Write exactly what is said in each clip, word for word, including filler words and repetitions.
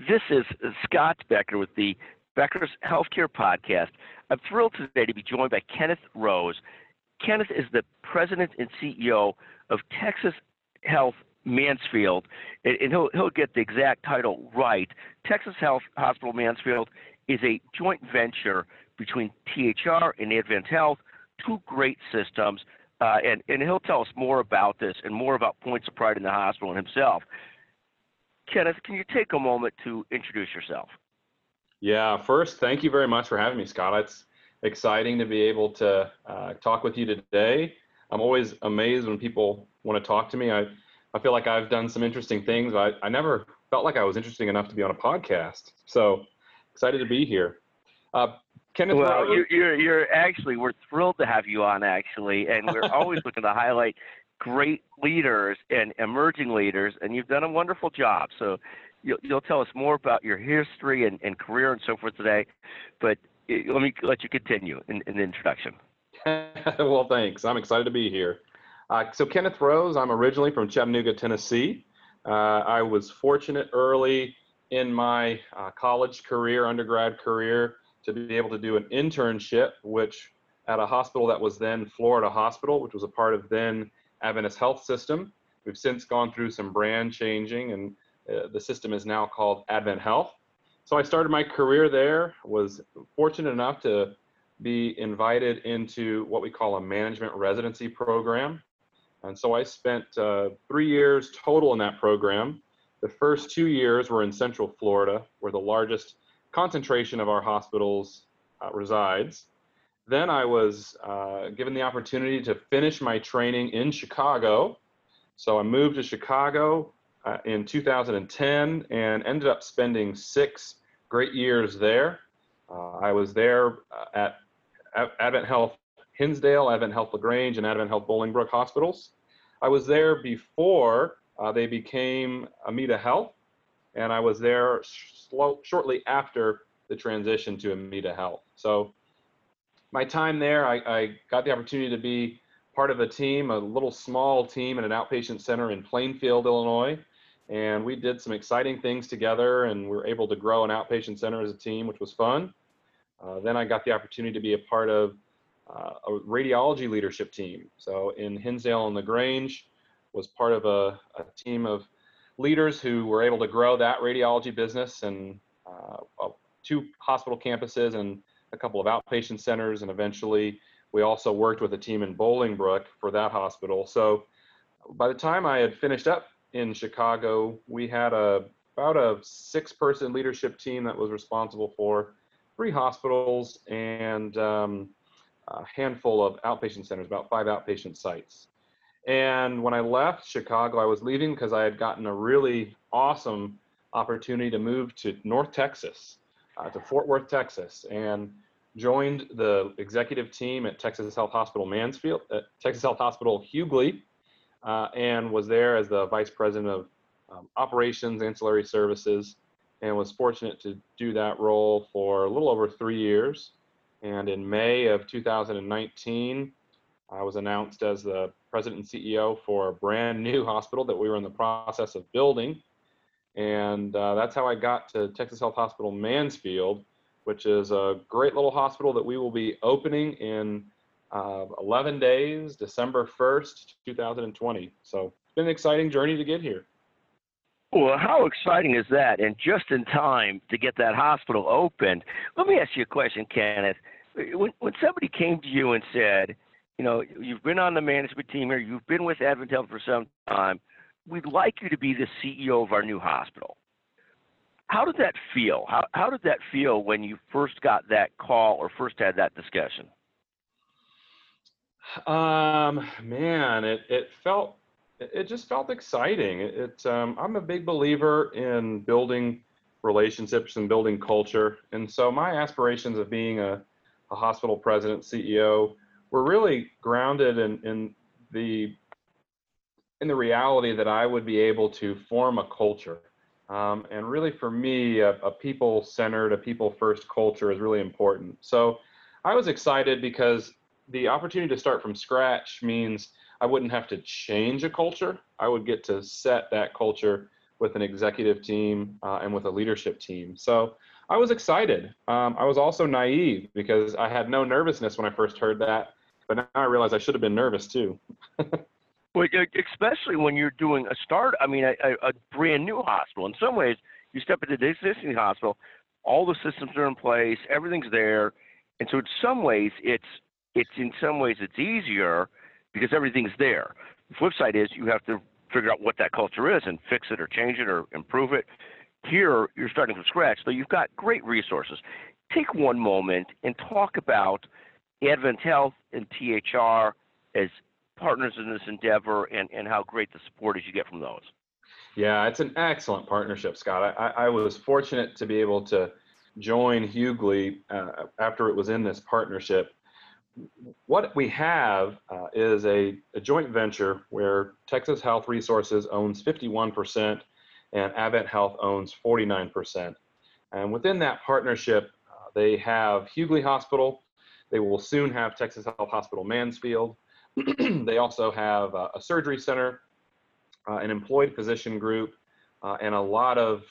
This is Scott Becker with the Becker's Healthcare Podcast. I'm thrilled today to be joined by Kenneth Rose. Kenneth is the president and C E O of Texas Health Mansfield, and he'll, he'll get the exact title right. Texas Health Hospital Mansfield is a joint venture between T H R and Advent Health, two great systems, uh, and, and he'll tell us more about this and more about points of pride in the hospital and himself. Kenneth, can you take a moment to introduce yourself? Yeah, first, thank you very much for having me, Scott. It's exciting to be able to uh, talk with you today. I'm always amazed when people want to talk to me. I, I feel like I've done some interesting things. I, I never felt like I was interesting enough to be on a podcast. So excited to be here. Uh, Kenneth well, Rose, you're, you're, you're actually, we're thrilled to have you on, actually, and we're always looking to highlight great leaders and emerging leaders, and you've done a wonderful job. So you'll, you'll tell us more about your history and, and career and so forth today, but let me let you continue in, in the introduction. Well, thanks. I'm excited to be here. Uh, so Kenneth Rose, I'm originally from Chattanooga, Tennessee. Uh, I was fortunate early in my uh, college career, undergrad career, to be able to do an internship, which at a hospital that was then Florida Hospital, which was a part of then Adventist Health System. We've since gone through some brand changing, and uh, the system is now called Advent Health. So I started my career there, was fortunate enough to be invited into what we call a management residency program. And so I spent uh, three years total in that program. The first two years were in Central Florida, where the largest concentration of our hospitals uh, resides. Then I was uh, given the opportunity to finish my training in Chicago. So I moved to Chicago uh, in two thousand ten and ended up spending six great years there. Uh, I was there uh, at Advent Health Hinsdale, Advent Health LaGrange, and Advent Health Bolingbrook hospitals. I was there before uh, they became Amita Health, and I was there slow, shortly after the transition to Amita Health. So my time there, I, I got the opportunity to be part of a team, a little small team in an outpatient center in Plainfield, Illinois. And we did some exciting things together, and we were able to grow an outpatient center as a team, which was fun. Uh, then I got the opportunity to be a part of uh, a radiology leadership team. So in Hinsdale and LaGrange, was part of a, a team of leaders who were able to grow that radiology business, and uh, two hospital campuses and a couple of outpatient centers, and eventually we also worked with a team in Bolingbrook for that hospital. So by the time I had finished up in Chicago, we had a about a six-person leadership team that was responsible for three hospitals and um, a handful of outpatient centers, about five outpatient sites. And when I left Chicago, I was leaving because I had gotten a really awesome opportunity to move to North Texas, uh, to Fort Worth, Texas, and joined the executive team at Texas Health Hospital Mansfield, at Texas Health Hospital Hughley, uh, and was there as the vice president of um, operations, ancillary services, and was fortunate to do that role for a little over three years. And in May of two thousand nineteen, I was announced as the president and C E O for a brand new hospital that we were in the process of building. And uh, that's how I got to Texas Health Hospital Mansfield, which is a great little hospital that we will be opening in uh, eleven days, December first, two thousand twenty. So it's been an exciting journey to get here. Well, how exciting is that? And just in time to get that hospital opened. Let me ask you a question, Kenneth. When, when somebody came to you and said, you know, you've been on the management team here, you've been with Advent Health for some time, we'd like you to be the C E O of our new hospital. How did that feel? How, how did that feel when you first got that call or first had that discussion? Um, man, it, it felt, it just felt exciting. It, it um, I'm a big believer in building relationships and building culture. And so my aspirations of being a, a hospital president, C E O, were really grounded in, in the, in the reality that I would be able to form a culture. Um, and really for me, a, a people-centered, a people-first culture is really important. So I was excited because the opportunity to start from scratch means I wouldn't have to change a culture. I would get to set that culture with an executive team uh, and with a leadership team. So I was excited. Um, I was also naive because I had no nervousness when I first heard that, but now I realize I should have been nervous too. Well, e- especially when you're doing a start, I mean, a, a a brand new hospital. In some ways, you step into the existing hospital, all the systems are in place, everything's there, and so in some ways, it's it's in some ways it's easier because everything's there. The flip side is you have to figure out what that culture is and fix it or change it or improve it. Here, you're starting from scratch, so you've got great resources. Take one moment and talk about Advent Health and T H R as partners in this endeavor and, and how great the support is you get from those. Yeah, it's an excellent partnership, Scott. I, I was fortunate to be able to join Hughley uh, after it was in this partnership. What we have uh, is a, a joint venture where Texas Health Resources owns fifty-one percent and Advent Health owns forty-nine percent. And within that partnership, uh, they have Hughley Hospital. They will soon have Texas Health Hospital Mansfield. They also have uh, a surgery center, uh, an employed physician group, uh, and a lot of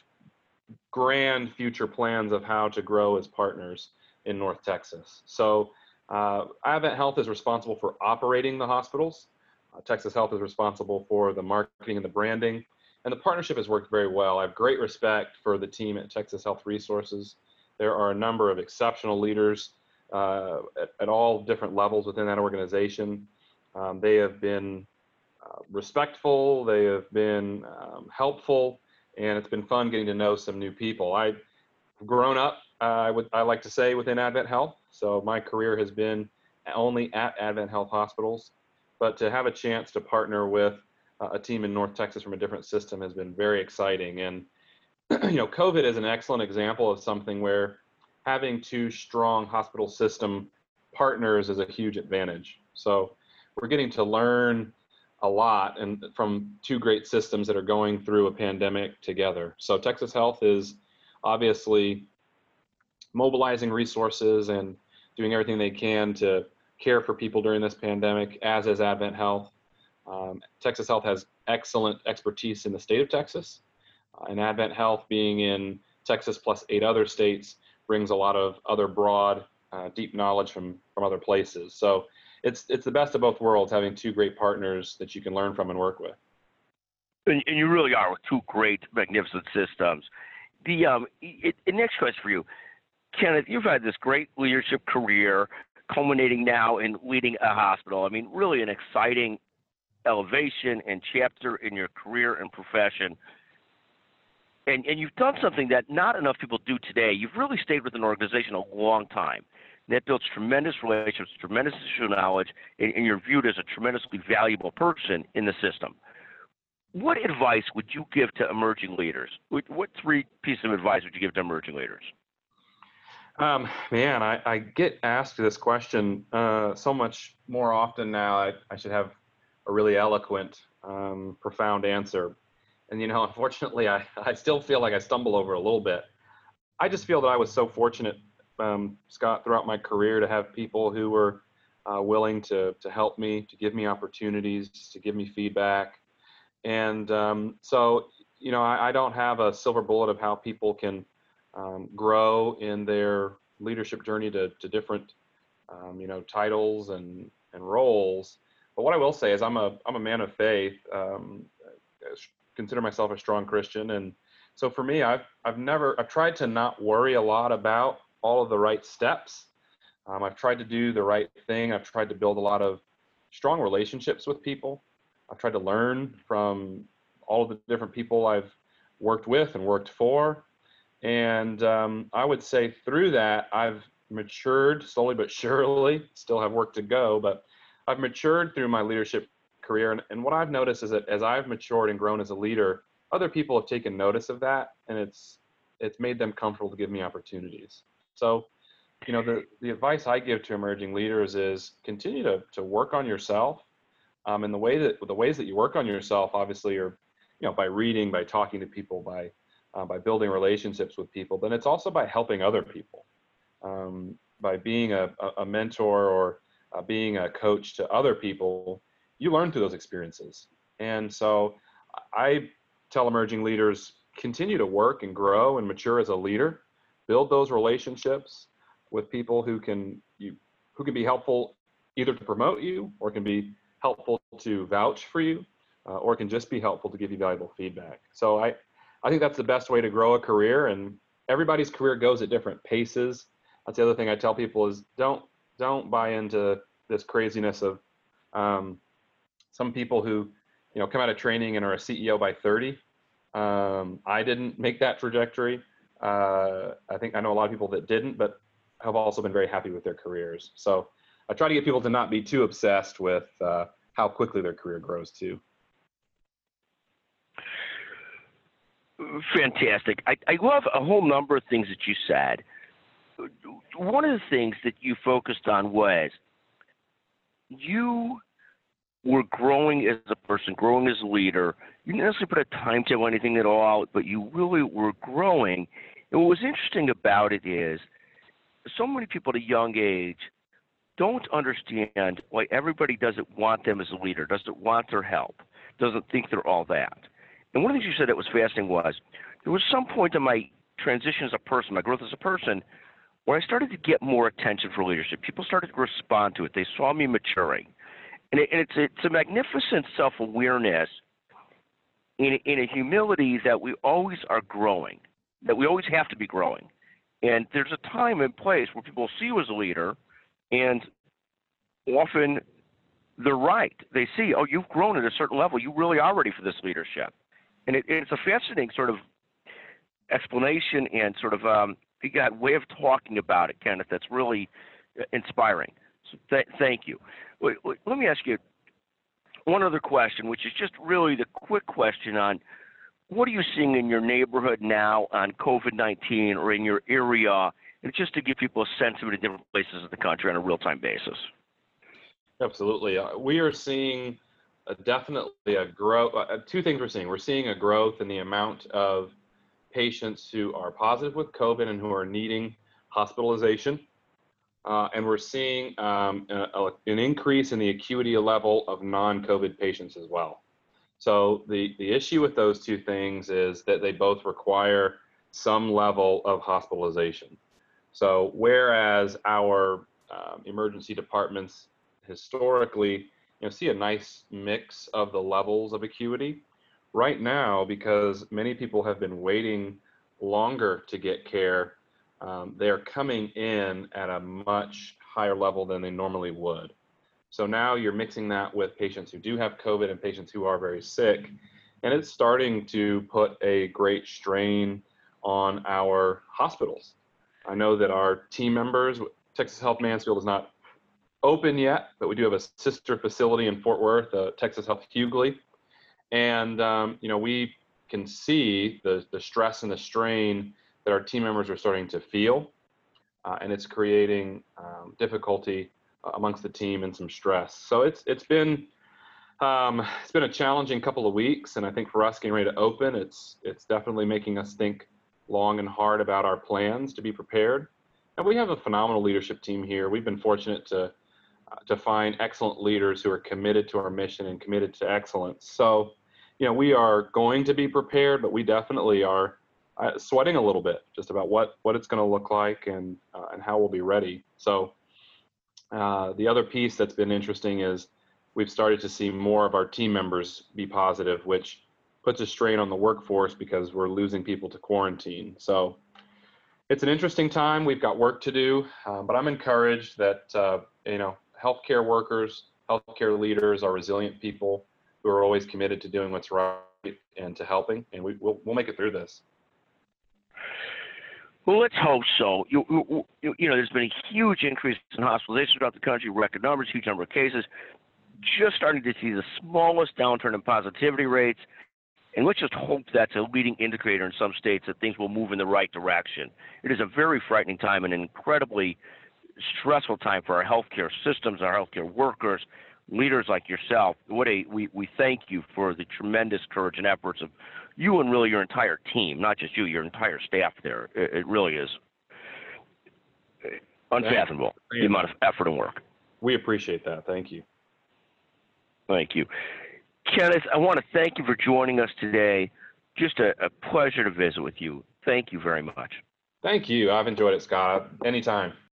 grand future plans of how to grow as partners in North Texas. So uh, Advent Health is responsible for operating the hospitals. Uh, Texas Health is responsible for the marketing and the branding. And the partnership has worked very well. I have great respect for the team at Texas Health Resources. There are a number of exceptional leaders uh, at, at all different levels within that organization. Um, they have been uh, respectful, they have been um, helpful, and it's been fun getting to know some new people. I've grown up, uh, I would I like to say, within Advent Health. So my career has been only at Advent Health hospitals, but to have a chance to partner with uh, a team in North Texas from a different system has been very exciting. And you know, COVID is an excellent example of something where having two strong hospital system partners is a huge advantage. So we're getting to learn a lot and from two great systems that are going through a pandemic together. So Texas Health is obviously mobilizing resources and doing everything they can to care for people during this pandemic, as is Advent Health. Um, Texas Health has excellent expertise in the state of Texas, uh, and Advent Health, being in Texas plus eight other states, brings a lot of other broad, uh, deep knowledge from, from other places. So it's it's the best of both worlds, having two great partners that you can learn from and work with. And, and you really are with two great, magnificent systems. The um, it, it, next question for you, Kenneth, you've had this great leadership career, culminating now in leading a hospital. I mean, really an exciting elevation and chapter in your career and profession. And, and you've done something that not enough people do today. You've really stayed with an organization a long time. And that builds tremendous relationships, tremendous institutional knowledge, and, and you're viewed as a tremendously valuable person in the system. What advice would you give to emerging leaders? What, what three pieces of advice would you give to emerging leaders? Um, man, I, I get asked this question uh, so much more often now. I, I should have a really eloquent, um, profound answer. And, you know, unfortunately, I, I still feel like I stumble over a little bit. I just feel that I was so fortunate, um, Scott, throughout my career to have people who were uh, willing to, to help me, to give me opportunities, to give me feedback. And um, so, you know, I, I don't have a silver bullet of how people can um, grow in their leadership journey to, to different, um, you know, titles and, and roles. But what I will say is I'm a, I'm a man of faith, um, consider myself a strong Christian. And so for me, I've, I've never, I've tried to not worry a lot about all of the right steps. Um, I've tried to do the right thing. I've tried to build a lot of strong relationships with people. I've tried to learn from all of the different people I've worked with and worked for. And um, I would say through that, I've matured slowly but surely, still have work to go, but I've matured through my leadership career. And, and what I've noticed is that as I've matured and grown as a leader, other people have taken notice of that, and it's it's made them comfortable to give me opportunities. So, you know, the, the advice I give to emerging leaders is continue to, to work on yourself. Um, and the way that the ways that you work on yourself, obviously, are, you know, by reading, by talking to people, by uh, by building relationships with people. But it's also by helping other people, um, by being a, a mentor or uh, being a coach to other people. You learn through those experiences, and so I tell emerging leaders continue to work and grow and mature as a leader, build those relationships with people who can you who can be helpful either to promote you or can be helpful to vouch for you, uh, or can just be helpful to give you valuable feedback. So I, I think that's the best way to grow a career, and everybody's career goes at different paces. That's the other thing I tell people is don't don't buy into this craziness of um, some people who, you know, come out of training and are a C E O by thirty. Um, I didn't make that trajectory. Uh, I think I know a lot of people that didn't, but have also been very happy with their careers. So I try to get people to not be too obsessed with uh, how quickly their career grows too. Fantastic. I, I love a whole number of things that you said. One of the things that you focused on was you were growing as a person, growing as a leader. You didn't necessarily put a timetable or anything at all, but you really were growing. And what was interesting about it is so many people at a young age don't understand why everybody doesn't want them as a leader, doesn't want their help, doesn't think they're all that. And one of the things you said that was fascinating was there was some point in my transition as a person, my growth as a person, where I started to get more attention for leadership. People started to respond to it. They saw me maturing. And, it, and it's, it's a magnificent self-awareness in, in a humility that we always are growing, that we always have to be growing. And there's a time and place where people see you as a leader, and often they're right. They see, oh, you've grown at a certain level. You really are ready for this leadership. And it, it's a fascinating sort of explanation and sort of um, you got way of talking about it, Kenneth, that's really inspiring. So th- thank you. Wait, wait, let me ask you one other question, which is just really the quick question on what are you seeing in your neighborhood now on COVID nineteen or in your area, and just to give people a sense of it in different places of the country on a real-time basis. Absolutely. Uh, we are seeing a, definitely a growth. Uh, two things we're seeing. We're seeing a growth in the amount of patients who are positive with COVID and who are needing hospitalization. Uh, and we're seeing um, a, a, an increase in the acuity level of non-COVID patients as well. So the, the issue with those two things is that they both require some level of hospitalization. So whereas our um, emergency departments historically, you know, see a nice mix of the levels of acuity, right now, because many people have been waiting longer to get care, um, they're coming in at a much higher level than they normally would. So now you're mixing that with patients who do have COVID and patients who are very sick, and it's starting to put a great strain on our hospitals. I know that our team members, Texas Health Mansfield is not open yet, but we do have a sister facility in Fort Worth, uh, Texas Health Hughley. And, um, you know, we can see the, the stress and the strain that our team members are starting to feel. Uh, and it's creating um, difficulty amongst the team and some stress. So it's it's been um, it's been a challenging couple of weeks, and I think for us getting ready to open, it's it's definitely making us think long and hard about our plans to be prepared. And we have a phenomenal leadership team here. We've been fortunate to uh, to find excellent leaders who are committed to our mission and committed to excellence. So, you know, we are going to be prepared, but we definitely are uh, sweating a little bit just about what what it's going to look like and uh, and how we'll be ready. So. Uh, the other piece that's been interesting is we've started to see more of our team members be positive, which puts a strain on the workforce because we're losing people to quarantine. So it's an interesting time. We've got work to do, uh, but I'm encouraged that, uh, you know, healthcare workers, healthcare leaders are resilient people who are always committed to doing what's right and to helping, and we, we'll, we'll make it through this. Well, let's hope so. You, you, you know, there's been a huge increase in hospitalizations throughout the country, record numbers, huge number of cases. Just starting to see the smallest downturn in positivity rates. And let's just hope that's a leading indicator in some states that things will move in the right direction. It is a very frightening time and an incredibly stressful time for our healthcare systems, our healthcare workers, leaders like yourself. What a we, we thank you for the tremendous courage and efforts of you and really your entire team, not just you, your entire staff there. It, it really is unfathomable, the amount of effort and work. We appreciate that. Thank you. Thank you. Kenneth, I want to thank you for joining us today. Just a, a pleasure to visit with you. Thank you very much. Thank you. I've enjoyed it, Scott. Anytime.